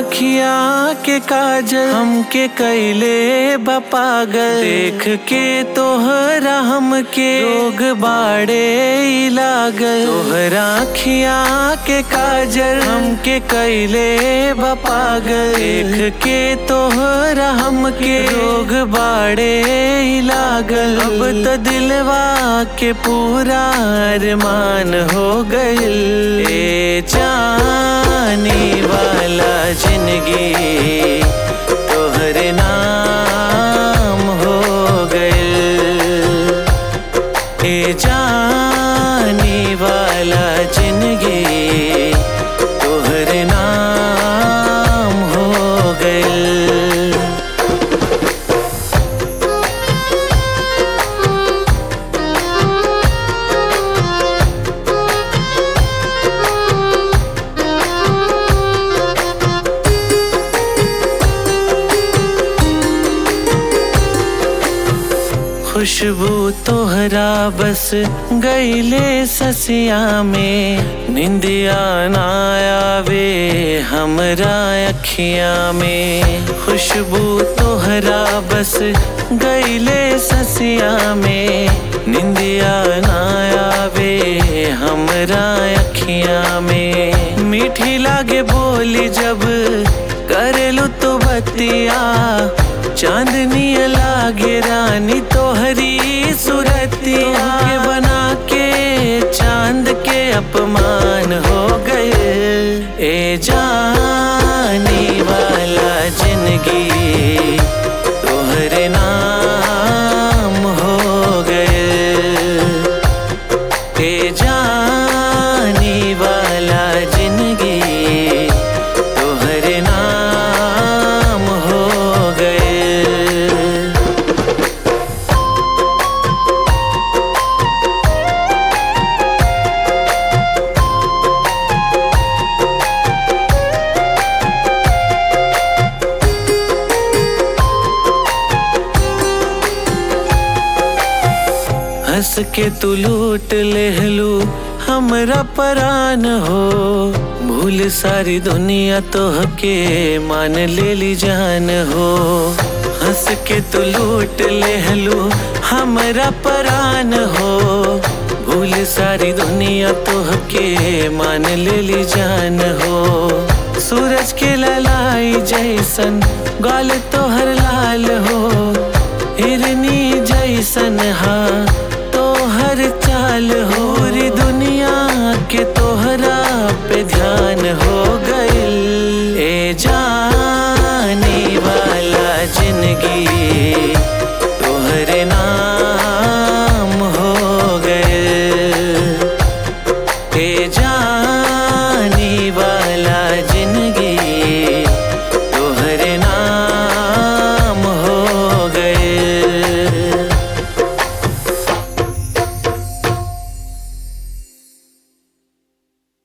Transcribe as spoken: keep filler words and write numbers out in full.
अखिया के काजल हमके कैले बा पागल। देख के तोहरा हमके रोग बाड़े लागल। तोहरा अखिया के काजल हमके कैले बा पागल। देख के तोहरा हमके रोग बाड़े लागल। अब तो दिलवा के पूरा अरमान हो गइल। ए जाने वाला जिंदगी तोहरे नाम हो गइल। ए जाने वाला जिंदगी तोहरे नाम हो गइल। खुशबू तोहरा बस गईले ससिया में। निंदिया ना आवे हमरा अखिया में। खुशबू तोहरा बस गईले ससिया में। निंदिया ना आवे हमरा अखिया में। मीठी लागे बोली जब करेलू तो बतिया। चांदनी लागे रानी तोहरी सूरतिया। के बना के चांद के अपमान हो गए। ए जाने वाला जिंदगी तोहरे नाम हो गए। ए जाने वाला जिंदगी तोहरे नाम हो गए। हंस के तू लूट लेहलू हमरा परान हो। भूल सारी दुनिया तोहके मान लेली जान हो। हंस के तू लूट लेहलू हमरा परान हो। भूल सारी दुनिया तोहके मान लेली जान हो। सूरज के ललाई जैसन गाल तोहर लाल हो। हिरनी जैसन हा तोहर चाल हो। री दुनिया के तो